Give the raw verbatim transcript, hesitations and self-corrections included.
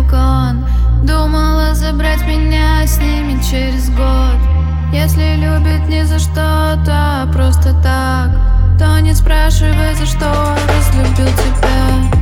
балкон. Думала забрать меня с ними через год. Если любит не за что-то, а просто так, то не спрашивай за что разлюбил тебя.